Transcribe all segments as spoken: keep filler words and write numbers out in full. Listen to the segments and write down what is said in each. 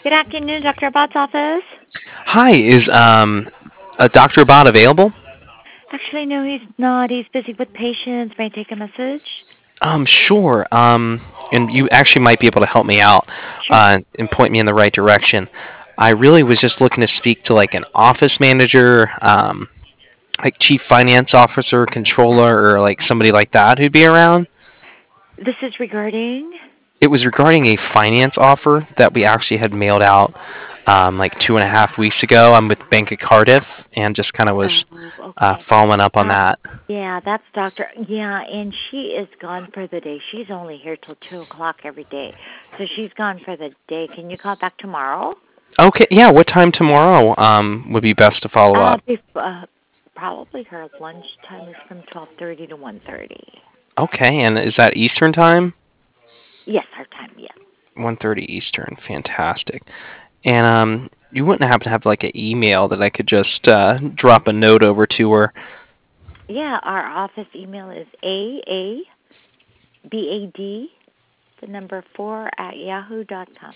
Good afternoon, Doctor Abbot's office. Hi, is um a Doctor Bot available? Actually, no, he's not. He's busy with patients. May I take a message? Um, sure. Um, and you actually might be able to help me out, Sure. uh, and point me in the right direction. I really was just looking to speak to like an office manager, um, like chief finance officer, controller, or like somebody like that who'd be around. This is regarding. It was regarding a finance offer that we actually had mailed out um, like two and a half weeks ago. I'm with Bank of Cardiff, and just kind of was Oh, uh, okay. following up on Uh, that. yeah, that's Doctor. Yeah, and she is gone for the day. She's only here till two o'clock every day, so she's gone for the day. Can you call back tomorrow? Okay, yeah. What time tomorrow um, would be best to follow Uh, up? bef- uh probably her lunch time is from twelve thirty to one thirty. Okay, and is that Eastern time? Yes, our time. Yes. one thirty Eastern. Fantastic. And um, you wouldn't happen to have like an email that I could just uh, drop a note over to her? Yeah, our office email is a a b a d the number four at yahoo dot com.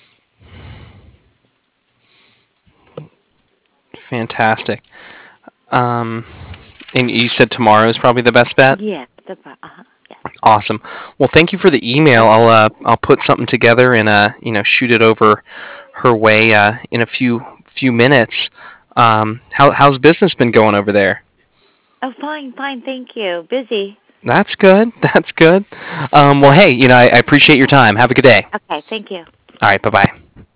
Fantastic. Um, and you said tomorrow is probably the best bet. Yes, the uh-huh, yes. Awesome. Well, thank you for the email. I'll uh, I'll put something together and uh, you know shoot it over her way uh, in a few few minutes. Um, how how's business been going over there? Oh, fine, fine, thank you. Busy. That's good. That's good. Um, well, hey, you know I, I appreciate your time. Have a good day. Okay, thank you. All right. Bye bye.